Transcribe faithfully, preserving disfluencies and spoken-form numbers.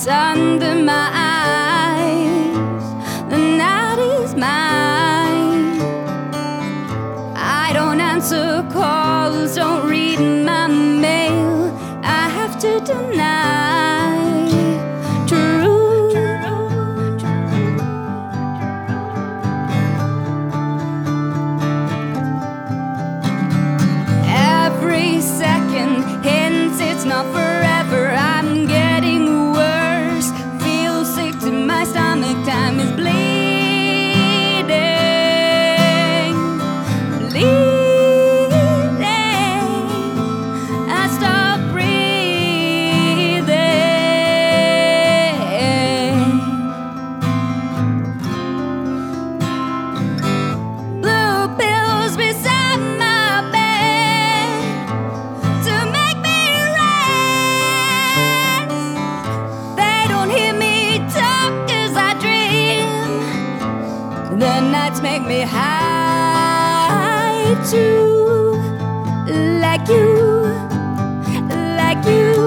under my eyes. The night is mine. I don't answer calls, don't read my mail. I have to deny truth. Every second hints it's not forever. I'm getting worse, feel sick to my stomach. Time is bleeding, bleeding. I stop breathing. Blue pills beside my bed to make me rest. They don't hear me talk as I dream. The nights make me high too, like you, like you.